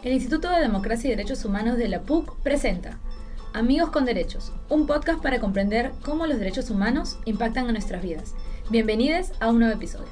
El Instituto de Democracia y Derechos Humanos de la PUC presenta Amigos con Derechos, un podcast para comprender cómo los derechos humanos impactan en nuestras vidas. Bienvenidos a un nuevo episodio.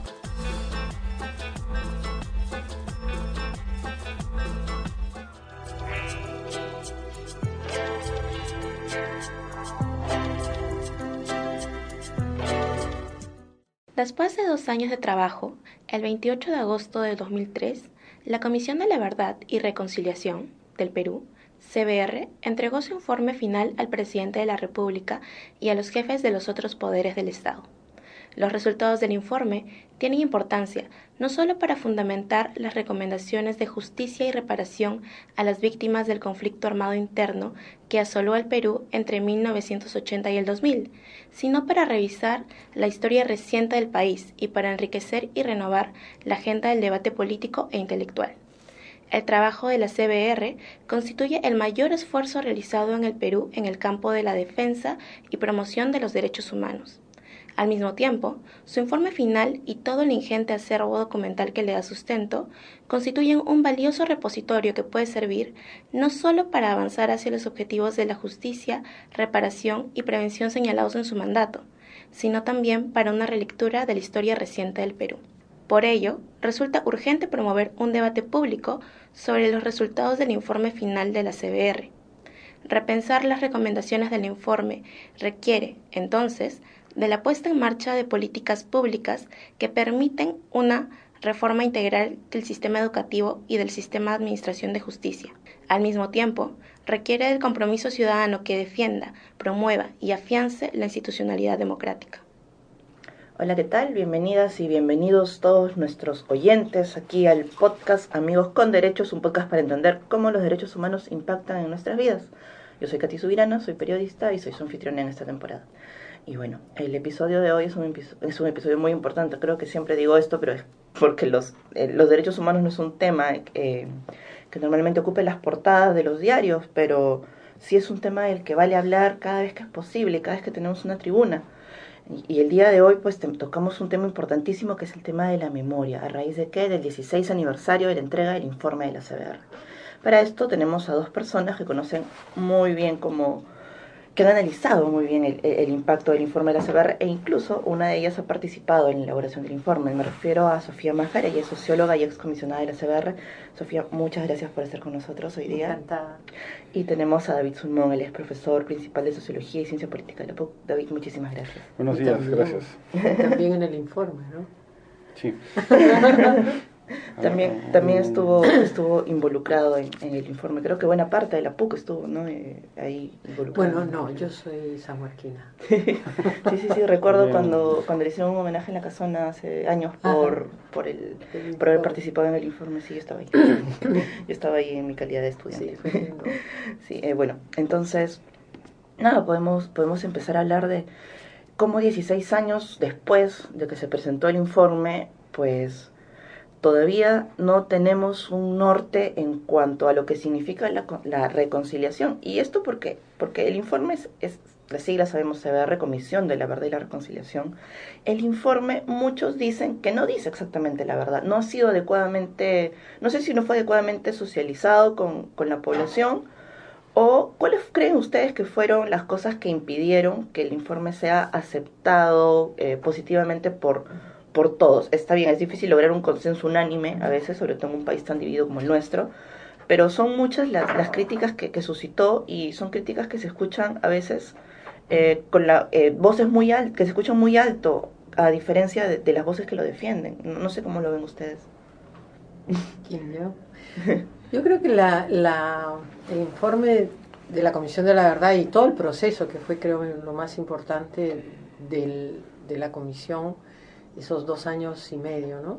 Después de 2 años de trabajo, el 28 de agosto de 2003, la Comisión de la Verdad y Reconciliación del Perú, CBR, entregó su informe final al presidente de la República y a los jefes de los otros poderes del Estado. Los resultados del informe tienen importancia no solo para fundamentar las recomendaciones de justicia y reparación a las víctimas del conflicto armado interno que asoló al Perú entre 1980 y el 2000, sino para revisar la historia reciente del país y para enriquecer y renovar la agenda del debate político e intelectual. El trabajo de la CBR constituye el mayor esfuerzo realizado en el Perú en el campo de la defensa y promoción de los derechos humanos. Al mismo tiempo, su informe final y todo el ingente acervo documental que le da sustento constituyen un valioso repositorio que puede servir no solo para avanzar hacia los objetivos de la justicia, reparación y prevención señalados en su mandato, sino también para una relectura de la historia reciente del Perú. Por ello, resulta urgente promover un debate público sobre los resultados del informe final de la CBR. Repensar las recomendaciones del informe requiere, entonces, de la puesta en marcha de políticas públicas que permiten una reforma integral del sistema educativo y del sistema de administración de justicia. Al mismo tiempo, requiere del compromiso ciudadano que defienda, promueva y afiance la institucionalidad democrática. Hola, ¿qué tal? Bienvenidas y bienvenidos todos nuestros oyentes aquí al podcast Amigos con Derechos, un podcast para entender cómo los derechos humanos impactan en nuestras vidas. Yo soy Katy Subirana, soy periodista y soy su anfitriona en esta temporada. Y bueno, el episodio de hoy es un episodio muy importante. Creo que siempre digo esto, pero es porque los derechos humanos no es un tema que normalmente ocupe las portadas de los diarios, pero sí es un tema del que vale hablar cada vez que es posible, cada vez que tenemos una tribuna. Y el día de hoy pues tocamos un tema importantísimo que es el tema de la memoria. ¿A raíz de qué? Del 16 aniversario de la entrega del informe de la CBR. Para esto tenemos a dos personas que conocen muy bien que han analizado muy bien el impacto del informe de la CBR, e incluso una de ellas ha participado en la elaboración del informe. Me refiero a Sofía Májara, ella es socióloga y excomisionada de la CBR. Sofía, muchas gracias por estar con nosotros hoy día. Encantada. Y tenemos a David Sulmón, él es profesor principal de Sociología y Ciencia Política de la PUC. David, muchísimas gracias. Buenos días, gracias. También en el informe, ¿no? Sí. También estuvo involucrado en el informe. Creo que buena parte de la PUC estuvo, ¿no? Ahí involucrado. Bueno, no, yo soy sanhuarquina. Sí, recuerdo cuando le hicieron un homenaje en la Casona hace años por haber participado en el informe. Sí, yo estaba ahí. Yo estaba ahí en mi calidad de estudiante. Sí, bueno, entonces, nada, podemos empezar a hablar de cómo 16 años después de que se presentó el informe, pues todavía no tenemos un norte en cuanto a lo que significa la reconciliación. ¿Y esto por qué? Porque el informe es las siglas sabemos, CBR, Comisión de la Verdad y la Reconciliación. El informe, muchos dicen que no dice exactamente la verdad. No ha sido adecuadamente, no sé si no fue adecuadamente socializado con la población, o cuáles creen ustedes que fueron las cosas que impidieron que el informe sea aceptado positivamente por todos. Está bien, es difícil lograr un consenso unánime a veces, sobre todo en un país tan dividido como el nuestro, pero son muchas las críticas que suscitó, y son críticas que se escuchan a veces con voces muy altas, que se escuchan muy alto, a diferencia de las voces que lo defienden. No sé cómo lo ven ustedes. ¿Quién, yo? Yo creo que el informe de la Comisión de la Verdad y todo el proceso, que fue, creo, lo más importante de la Comisión, esos 2 años y medio, ¿no?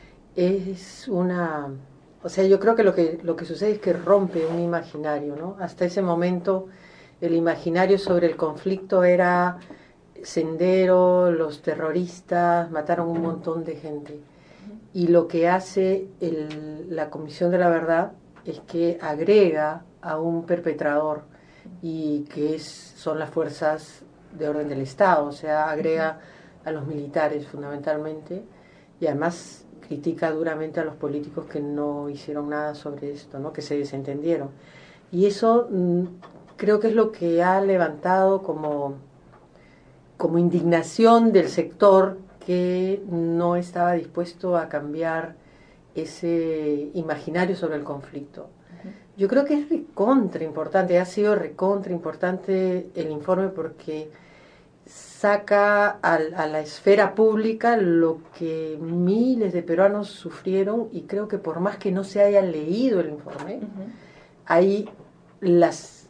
O sea, yo creo que lo que sucede es que rompe un imaginario, ¿no? Hasta ese momento el imaginario sobre el conflicto era Sendero, los terroristas, mataron un montón de gente. Y lo que hace la Comisión de la Verdad es que agrega a un perpetrador, y que son las fuerzas de orden del Estado, o sea, agrega a los militares fundamentalmente, y además critica duramente a los políticos que no hicieron nada sobre esto, ¿no? Que se desentendieron. Y eso creo que es lo que ha levantado como indignación del sector que no estaba dispuesto a cambiar ese imaginario sobre el conflicto. Yo creo que es recontra importante, ha sido recontra importante el informe porque saca a la esfera pública lo que miles de peruanos sufrieron, y creo que por más que no se haya leído el informe, hay la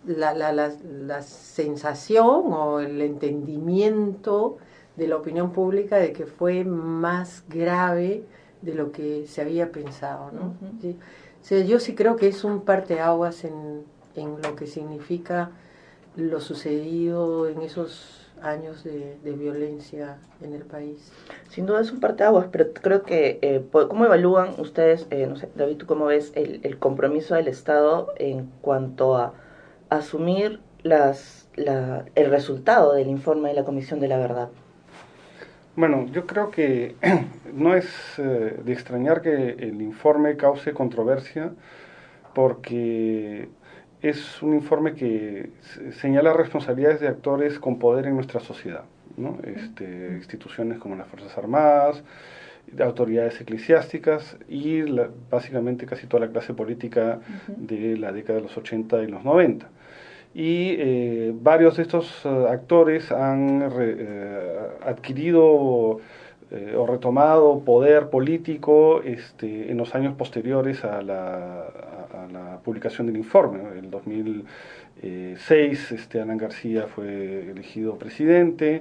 sensación o el entendimiento de la opinión pública de que fue más grave de lo que se había pensado, ¿no? ¿Sí? O sea, yo sí creo que es un parteaguas en lo que significa lo sucedido en esos años de violencia en el país. Sin duda es un parteaguas, pero creo que, ¿cómo evalúan ustedes, no sé, David, tú cómo ves el compromiso del Estado en cuanto a asumir el resultado del informe de la Comisión de la Verdad? Bueno, yo creo que no es de extrañar que el informe cause controversia, porque es un informe que señala responsabilidades de actores con poder en nuestra sociedad, ¿no? Instituciones como las Fuerzas Armadas, autoridades eclesiásticas y básicamente casi toda la clase política de la década de los 80 y los 90. Y varios de estos actores han adquirido o retomado poder político en los años posteriores a la publicación del informe, ¿no? En 2006 Alan García fue elegido presidente.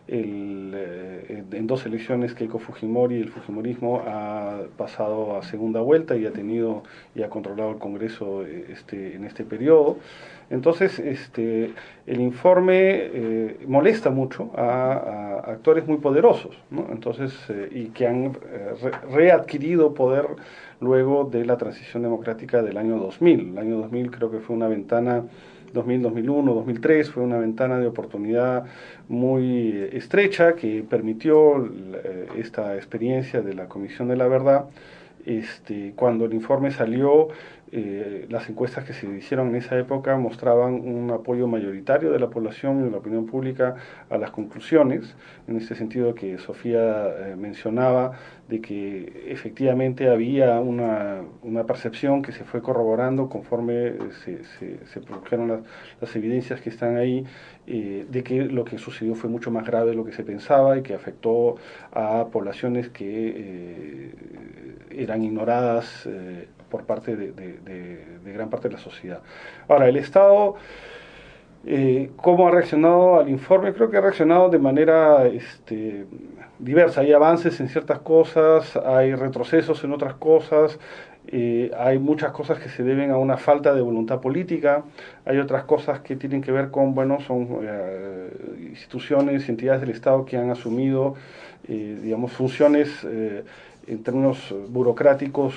En dos elecciones Keiko Fujimori, el fujimorismo, ha pasado a segunda vuelta y ha controlado el Congreso en este periodo. Entonces el informe molesta mucho a actores muy poderosos, ¿no? Entonces, y que han readquirido poder luego de la transición democrática del año 2000. El año 2000 creo que fue una ventana, 2000, 2001, 2003, fue una ventana de oportunidad muy estrecha que permitió esta experiencia de la Comisión de la Verdad. Cuando el informe salió, las encuestas que se hicieron en esa época mostraban un apoyo mayoritario de la población y de la opinión pública a las conclusiones, en este sentido que Sofía mencionaba, de que efectivamente había una percepción que se fue corroborando conforme se produjeron las evidencias que están ahí, de que lo que sucedió fue mucho más grave de lo que se pensaba y que afectó a poblaciones que eran ignoradas por parte de gran parte de la sociedad. Ahora, el Estado, ¿cómo ha reaccionado al informe? Creo que ha reaccionado de manera diversa. Hay avances en ciertas cosas, hay retrocesos en otras cosas, hay muchas cosas que se deben a una falta de voluntad política, hay otras cosas que tienen que ver con, son instituciones y entidades del Estado que han asumido, funciones en términos burocráticos,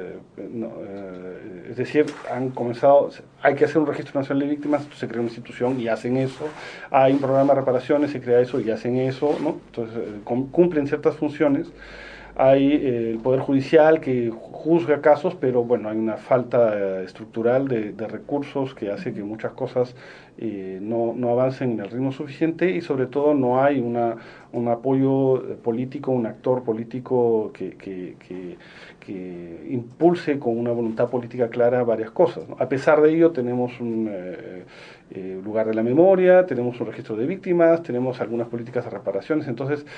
es decir, han comenzado, hay que hacer un registro nacional de víctimas, se crea una institución y hacen eso, hay un programa de reparaciones, se crea eso y hacen eso, ¿no? Entonces cumplen ciertas funciones. Hay el Poder Judicial que juzga casos, pero hay una falta estructural de recursos que hace que muchas cosas no avancen en el ritmo suficiente, y sobre todo no hay un apoyo político, un actor político que impulse con una voluntad política clara varias cosas, ¿no? A pesar de ello tenemos un lugar de la memoria, tenemos un registro de víctimas, tenemos algunas políticas de reparaciones. Entonces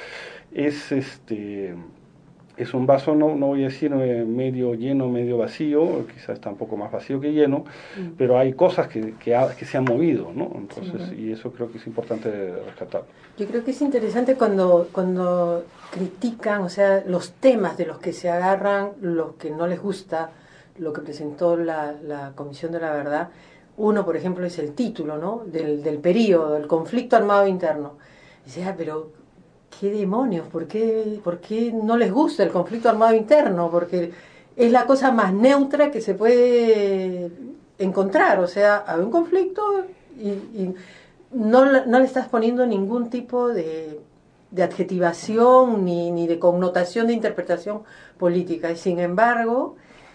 es un vaso, no voy a decir medio lleno, medio vacío, quizás está un poco más vacío que lleno, pero hay cosas que se han movido, ¿no? Entonces, sí. Y eso creo que es importante rescatar. Yo creo que es interesante cuando critican, o sea, los temas de los que se agarran, los que no les gusta, lo que presentó la Comisión de la Verdad. Uno, por ejemplo, es el título, ¿no? Del periodo, el conflicto armado interno. Dice, pero ¿qué demonios? ¿Por qué no les gusta el conflicto armado interno? Porque es la cosa más neutra que se puede encontrar. O sea, hay un conflicto y no le estás poniendo ningún tipo de de adjetivación ni de connotación de interpretación política. Y sin embargo,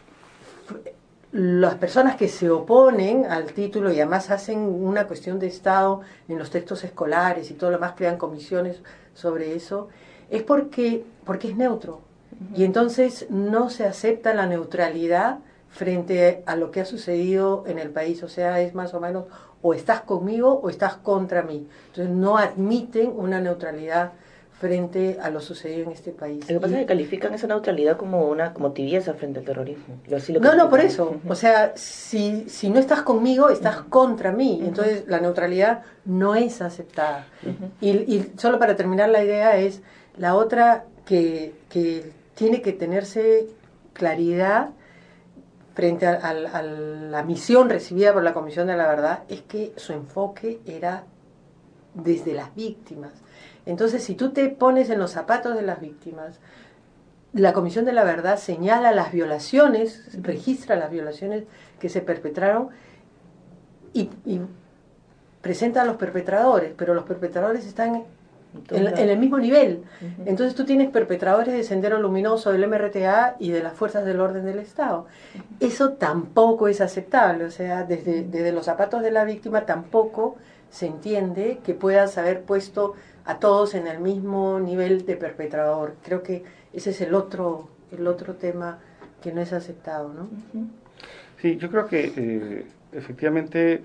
las personas que se oponen al título y además hacen una cuestión de Estado en los textos escolares y todo lo demás, crean comisiones sobre eso, es porque es neutro. Y entonces no se acepta la neutralidad frente a lo que ha sucedido en el país. O sea, es más o menos o estás conmigo o estás contra mí. Entonces no admiten una neutralidad frente a lo sucedido en este país. Lo que pasa es que califican esa neutralidad como tibieza frente al terrorismo. No, por eso. O sea, si no estás conmigo, estás contra mí. Entonces la neutralidad no es aceptada. Y solo para terminar la idea es la otra que tiene que tenerse claridad frente a la misión recibida por la Comisión de la Verdad, es que su enfoque era desde las víctimas. Entonces, si tú te pones en los zapatos de las víctimas, la Comisión de la Verdad señala las violaciones, registra las violaciones que se perpetraron y presenta a los perpetradores, pero los perpetradores están en el mismo nivel. Entonces tú tienes perpetradores de Sendero Luminoso, del MRTA y de las fuerzas del orden del Estado. Eso tampoco es aceptable. O sea, desde los zapatos de la víctima tampoco se entiende que puedas haber puesto a todos en el mismo nivel de perpetrador. Creo que ese es el otro tema que no es aceptado, ¿no? Sí, yo creo que efectivamente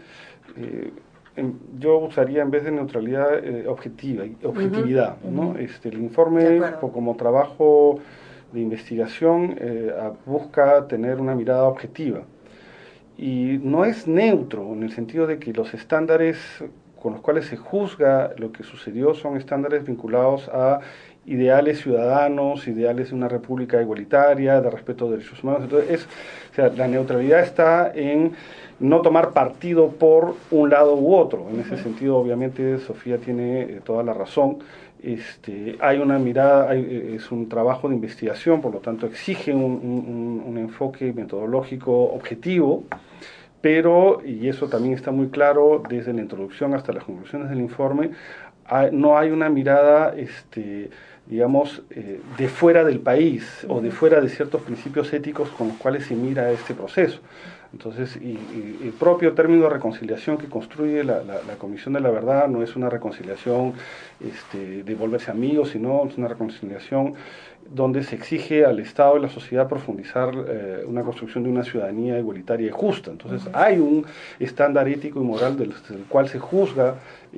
yo usaría en vez de neutralidad objetividad, ¿no? El informe como trabajo de investigación busca tener una mirada objetiva y no es neutro en el sentido de que los estándares con los cuales se juzga lo que sucedió son estándares vinculados a ideales ciudadanos, ideales de una república igualitaria, de respeto de derechos humanos. Entonces, la neutralidad está en no tomar partido por un lado u otro. En ese sentido, obviamente, Sofía tiene toda la razón. Hay una mirada, es un trabajo de investigación, por lo tanto exige un enfoque metodológico objetivo, pero, y eso también está muy claro desde la introducción hasta las conclusiones del informe, no hay una mirada, digamos, de fuera del país o de fuera de ciertos principios éticos con los cuales se mira este proceso. Entonces, y el propio término de reconciliación que construye la Comisión de la Verdad no es una reconciliación de volverse amigos, sino es una reconciliación donde se exige al Estado y la sociedad profundizar una construcción de una ciudadanía igualitaria y justa. Entonces hay un estándar ético y moral del cual se juzga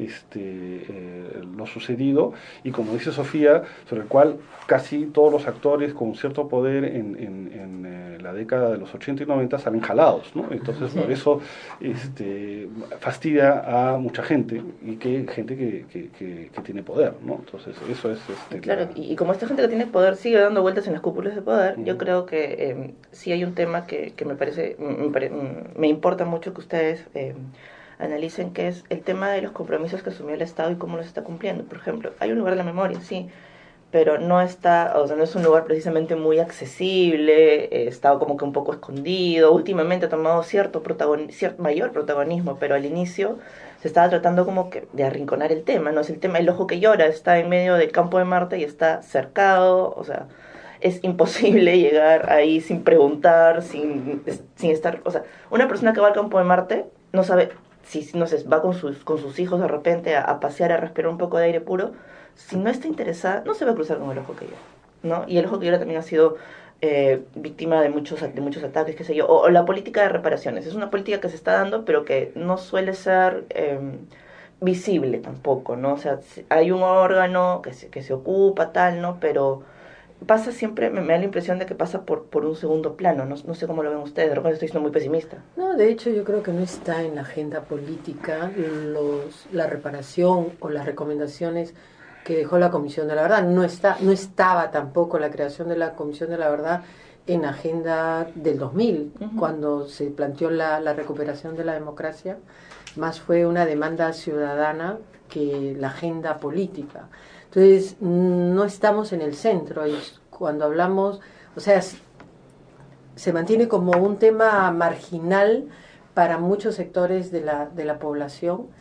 lo sucedido, y como dice Sofía, sobre el cual casi todos los actores con cierto poder en la década de los 80 y 90 salen jalados, ¿no? Entonces por eso fastidia a mucha gente, y que gente que tiene poder, ¿no? Entonces eso es claro, y como esta gente que tiene poder sigue dando vueltas en las cúpulas de poder, yo creo que sí hay un tema que me parece, me importa mucho que ustedes analicen, que es el tema de los compromisos que asumió el Estado y cómo los está cumpliendo. Por ejemplo, hay un lugar de la memoria, sí, pero no está, o sea, no es un lugar precisamente muy accesible, está como que un poco escondido. Últimamente ha tomado cierto mayor protagonismo, pero al inicio se estaba tratando como que de arrinconar el tema, ¿no? Es el tema, el ojo que llora, está en medio del campo de Marte y está cercado, o sea, es imposible llegar ahí sin preguntar, sin estar, o sea, una persona que va al campo de Marte no sabe si no sé, va con sus hijos de repente a pasear, a respirar un poco de aire puro. Si no está interesada, no se va a cruzar con el ojo que llora, ¿no? Y el ojo que llora también ha sido víctima de muchos ataques, qué sé yo, o la política de reparaciones. Es una política que se está dando, pero que no suele ser visible tampoco, ¿no? O sea, hay un órgano que se ocupa, tal, ¿no? Pero pasa siempre, me da la impresión de que pasa por un segundo plano. No sé cómo lo ven ustedes, de repente estoy siendo muy pesimista. No, de hecho yo creo que no está en la agenda política la reparación o las recomendaciones que dejó la Comisión de la Verdad. No estaba tampoco la creación de la Comisión de la Verdad en la agenda del 2000, cuando se planteó la recuperación de la democracia. Más fue una demanda ciudadana que la agenda política. Entonces, no estamos en el centro, y cuando hablamos, o sea, se mantiene como un tema marginal para muchos sectores de la población,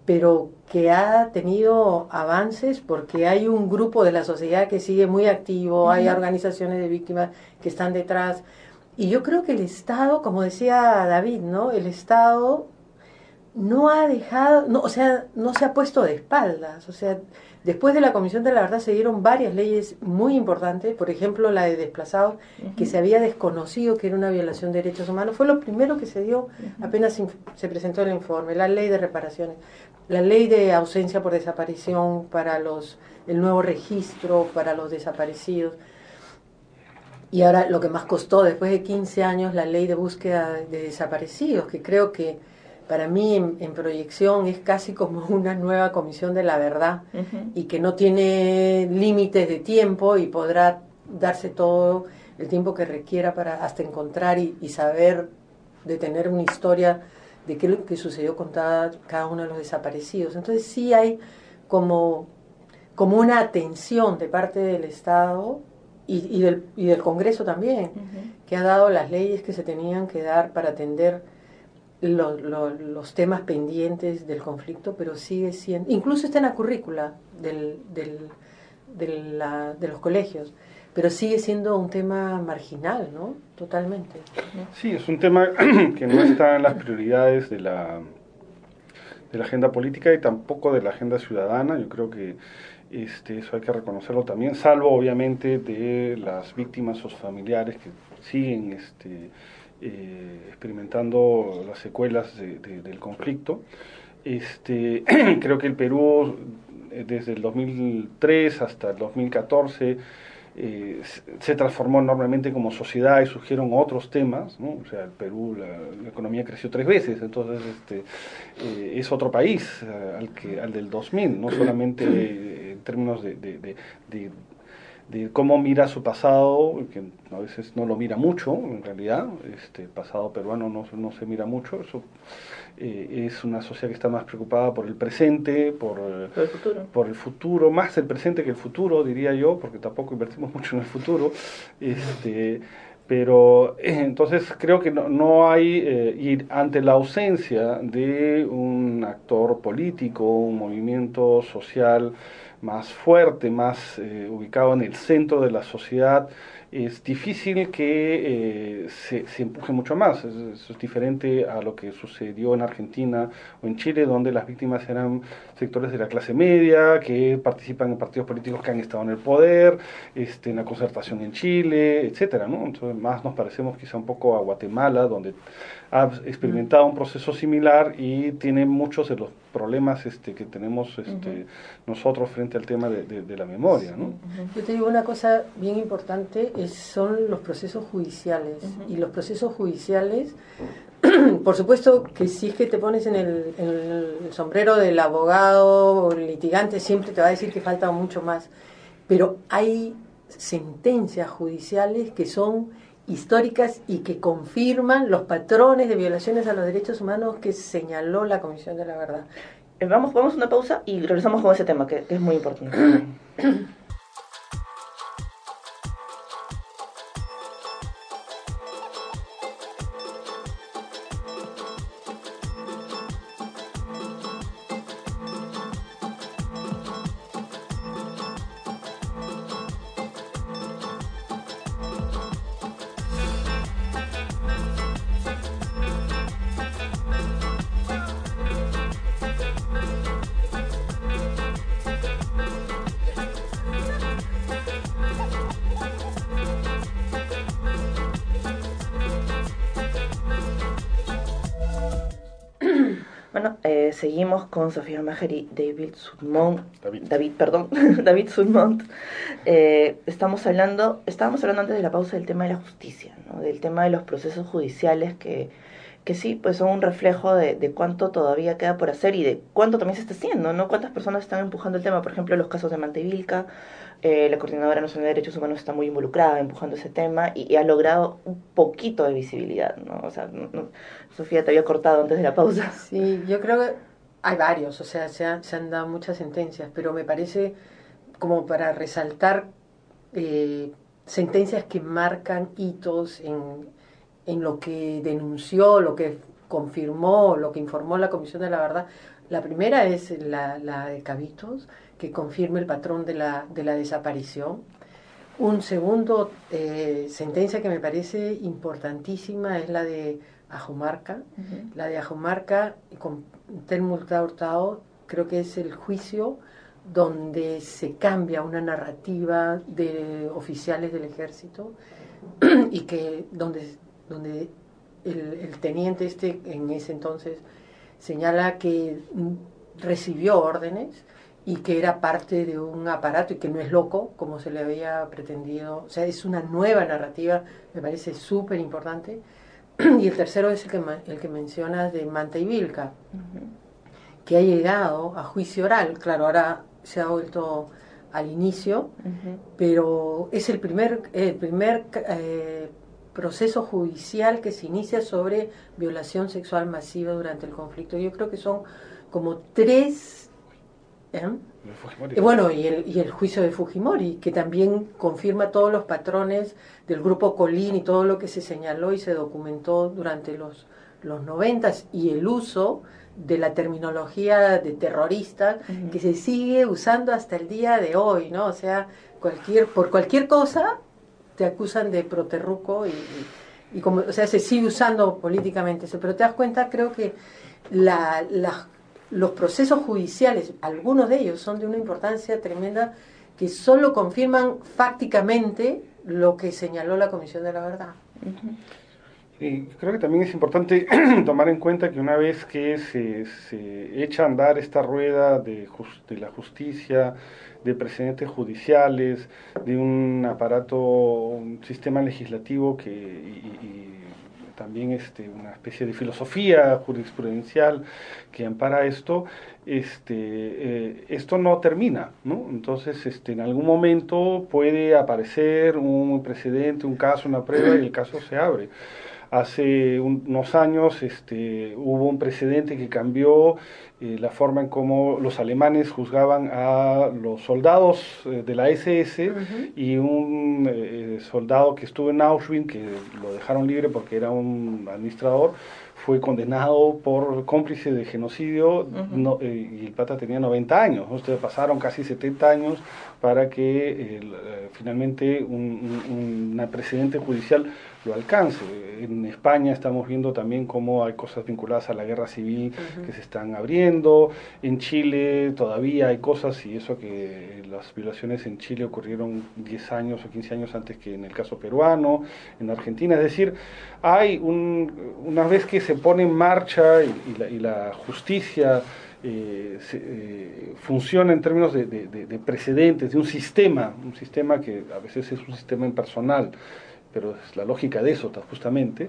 pero que ha tenido avances porque hay un grupo de la sociedad que sigue muy activo, hay organizaciones de víctimas que están detrás. Y yo creo que el Estado, como decía David, ¿no? El Estado no ha dejado, no, o sea, no se ha puesto de espaldas. O sea, después de la Comisión de la Verdad se dieron varias leyes muy importantes, por ejemplo la de desplazados, que se había desconocido que era una violación de derechos humanos. Fue lo primero que se dio apenas se presentó el informe, la ley de reparaciones, la ley de ausencia por desaparición para el nuevo registro para los desaparecidos. Y ahora lo que más costó, después de 15 años, la ley de búsqueda de desaparecidos, que creo que para mí en proyección es casi como una nueva comisión de la verdad y que no tiene límites de tiempo y podrá darse todo el tiempo que requiera para hasta encontrar y saber, de tener una historia de qué es lo que sucedió con cada uno de los desaparecidos. Entonces sí hay como una atención de parte del Estado y del Congreso también, que ha dado las leyes que se tenían que dar para atender los temas pendientes del conflicto, pero sigue siendo, incluso está en la currícula de los colegios, pero sigue siendo un tema marginal, ¿no? Totalmente. Sí, es un tema que no está en las prioridades de la agenda política y tampoco de la agenda ciudadana. Yo creo que eso hay que reconocerlo también, salvo obviamente de las víctimas o sus familiares que siguen experimentando las secuelas del conflicto. Creo que el Perú desde el 2003 hasta el 2014 se transformó enormemente como sociedad y surgieron otros temas, ¿no? O sea, el Perú, la economía creció 3 veces, entonces es otro país al del 2000, no solamente en términos de cómo mira su pasado, que a veces no lo mira mucho, en realidad, pasado peruano no se mira mucho, eso es una sociedad que está más preocupada por el presente, por el futuro, más el presente que el futuro, diría yo, porque tampoco invertimos mucho en el futuro, pero entonces creo que no hay, y ante la ausencia de un actor político, un movimiento social más fuerte, más ubicado en el centro de la sociedad, es difícil que se empuje mucho más. Eso es diferente a lo que sucedió en Argentina o en Chile, donde las víctimas eran sectores de la clase media, que participan en partidos políticos que han estado en el poder, en la concertación en Chile, etcétera, ¿no? Entonces más nos parecemos quizá un poco a Guatemala, donde ha experimentado un proceso similar y tiene muchos de los problemas que tenemos nosotros frente al tema de la memoria, ¿no? Yo te digo una cosa bien importante, son los procesos judiciales. Y los procesos judiciales, por supuesto que si es que te pones en el sombrero del abogado o el litigante, siempre te va a decir que falta mucho más. Pero hay sentencias judiciales que son históricas y que confirman los patrones de violaciones a los derechos humanos que señaló la Comisión de la Verdad. Vamos a una pausa y regresamos con ese tema que es muy importante. Bueno, seguimos con Sofía Maher y David Sudmont. Estábamos hablando antes de la pausa del tema de la justicia, ¿no? Del tema de los procesos judiciales que sí, pues son un reflejo de cuánto todavía queda por hacer y de cuánto también se está haciendo, ¿no? Cuántas personas están empujando el tema, por ejemplo, los casos de Mantevilca. La Coordinadora Nacional de Derechos Humanos está muy involucrada empujando ese tema y ha logrado un poquito de visibilidad, ¿no? O sea, Sofía, te había cortado antes de la pausa. Sí, yo creo que hay varios, o sea, se han dado muchas sentencias, pero me parece como para resaltar sentencias que marcan hitos en lo que denunció, lo que confirmó, lo que informó la Comisión de la Verdad. La primera es la de Cabitos, que confirma el patrón de la desaparición. Un segundo sentencia que me parece importantísima es la de Ajumarca. La de Ajumarca con Telmuta Hurtado, creo que es el juicio donde se cambia una narrativa de oficiales del ejército y que donde el teniente en ese entonces señala que recibió órdenes y que era parte de un aparato y que no es loco como se le había pretendido. O sea, es una nueva narrativa, me parece súper importante. Y el tercero es el que mencionas de Manta y Vilca, que ha llegado a juicio oral. Claro, ahora se ha vuelto al inicio, pero es el primer proceso judicial que se inicia sobre violación sexual masiva durante el conflicto. Yo creo que son como 3... Bueno, y el juicio de Fujimori, que también confirma todos los patrones del grupo Colín y todo lo que se señaló y se documentó durante los 90s, y el uso de la terminología de terrorista que se sigue usando hasta el día de hoy, ¿no? O sea, por cualquier cosa te acusan de proterruco y como, o sea, se sigue usando políticamente eso. Pero te das cuenta, creo que los procesos judiciales, algunos de ellos son de una importancia tremenda que solo confirman fácticamente lo que señaló la Comisión de la Verdad. Y creo que también es importante tomar en cuenta que una vez que se echa a andar esta rueda de la justicia, de precedentes judiciales, de un aparato, un sistema legislativo y también una especie de filosofía jurisprudencial que ampara esto, esto no termina, ¿no? Entonces, en algún momento puede aparecer un precedente, un caso, una prueba, y el caso se abre. Hace unos años hubo un precedente que cambió la forma en cómo los alemanes juzgaban a los soldados de la SS, y un soldado que estuvo en Auschwitz, que lo dejaron libre porque era un administrador, fue condenado por cómplice de genocidio, y el pata tenía 90 años. Ustedes pasaron casi 70 años para que finalmente una precedente judicial lo alcance. En España estamos viendo también cómo hay cosas vinculadas a la guerra civil que se están abriendo. En Chile todavía hay cosas, y eso que las violaciones en Chile ocurrieron 10 años o 15 años antes que en el caso peruano, en Argentina. Es decir, hay una vez que se pone en marcha y la justicia funciona en términos de precedentes, de un sistema que a veces es un sistema impersonal, pero es la lógica de eso justamente,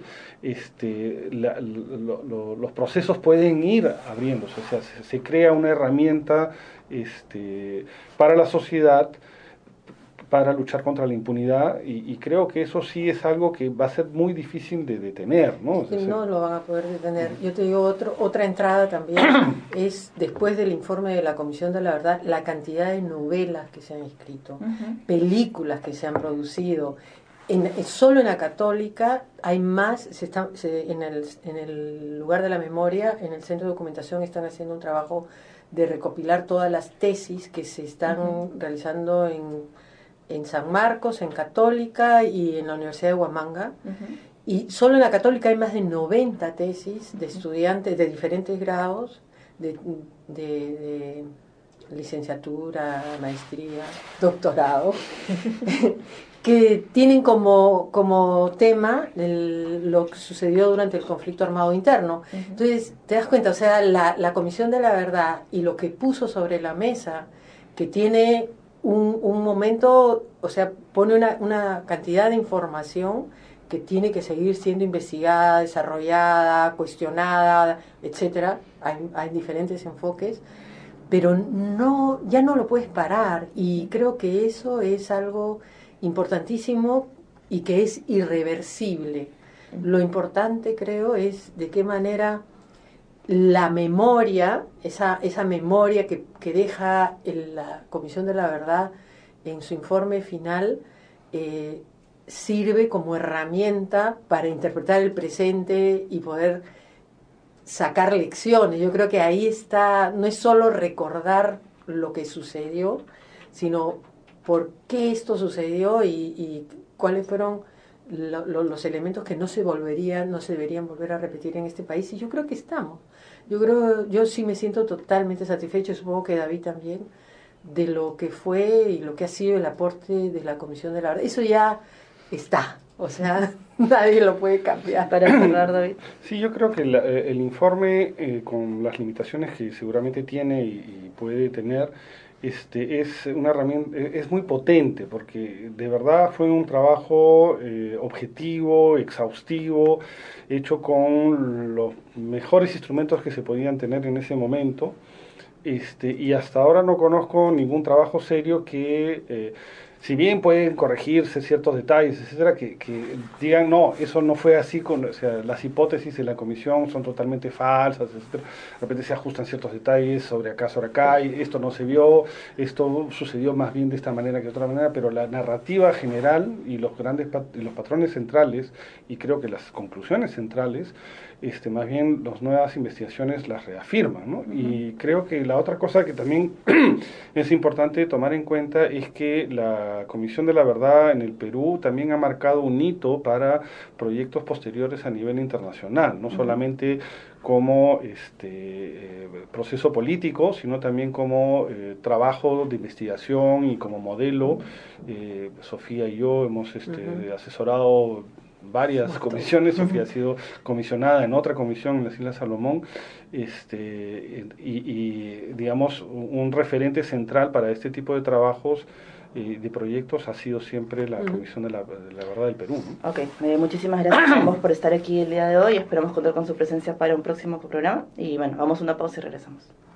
los procesos pueden ir abriéndose. O sea, se crea una herramienta para la sociedad para luchar contra la impunidad, y creo que eso sí es algo que va a ser muy difícil de detener, ¿no? Es que no lo van a poder detener. Yo te digo otra entrada también, es después del informe de la Comisión de la Verdad, la cantidad de novelas que se han escrito, películas que se han producido. Solo en la Católica hay más, en el lugar de la memoria, en el Centro de Documentación, están haciendo un trabajo de recopilar todas las tesis que se están realizando en San Marcos, en Católica y en la Universidad de Huamanga. Y solo en la Católica hay más de 90 tesis de estudiantes de diferentes grados, de licenciatura, maestría, doctorado, que tienen como tema lo que sucedió durante el conflicto armado interno. Entonces, te das cuenta, o sea, la Comisión de la Verdad y lo que puso sobre la mesa, que tiene un momento, o sea, pone una cantidad de información que tiene que seguir siendo investigada, desarrollada, cuestionada, etcétera. Hay diferentes enfoques, pero ya no lo puedes parar, y creo que eso es algo importantísimo y que es irreversible. Lo importante, creo, es de qué manera la memoria, esa memoria que deja la Comisión de la Verdad en su informe final, sirve como herramienta para interpretar el presente y poder sacar lecciones. Yo creo que ahí está, no es solo recordar lo que sucedió, sino por qué esto sucedió y cuáles fueron los elementos que no se deberían volver a repetir en este país. Y yo creo que estamos. Yo sí me siento totalmente satisfecho, supongo que David también, de lo que fue y lo que ha sido el aporte de la Comisión de la Verdad. Eso ya está, o sea, nadie lo puede cambiar. Para cerrar, David. Sí, yo creo que el informe, con las limitaciones que seguramente tiene y puede tener, es una herramienta, es muy potente, porque de verdad fue un trabajo objetivo, exhaustivo, hecho con los mejores instrumentos que se podían tener en ese momento. Y hasta ahora no conozco ningún trabajo serio que, si bien pueden corregirse ciertos detalles, etcétera, que digan, no, eso no fue así, o sea, las hipótesis de la comisión son totalmente falsas, etcétera. De repente se ajustan ciertos detalles sobre acá, y esto no se vio, esto sucedió más bien de esta manera que de otra manera, pero la narrativa general y los patrones centrales, y creo que las conclusiones centrales, más bien las nuevas investigaciones las reafirman, ¿no? Y creo que la otra cosa que también es importante tomar en cuenta es que la Comisión de la Verdad en el Perú también ha marcado un hito para proyectos posteriores a nivel internacional, no solamente como proceso político, sino también como trabajo de investigación y como modelo. Sofía y yo hemos asesorado varias comisiones. Sofía ha sido comisionada en otra comisión en las Islas Salomón, y digamos un referente central para este tipo de trabajos, de proyectos, ha sido siempre la Comisión de la Verdad del Perú, ¿no? Ok, muchísimas gracias a ambos por estar aquí el día de hoy. Esperamos contar con su presencia para un próximo programa. Y bueno, vamos a una pausa y regresamos.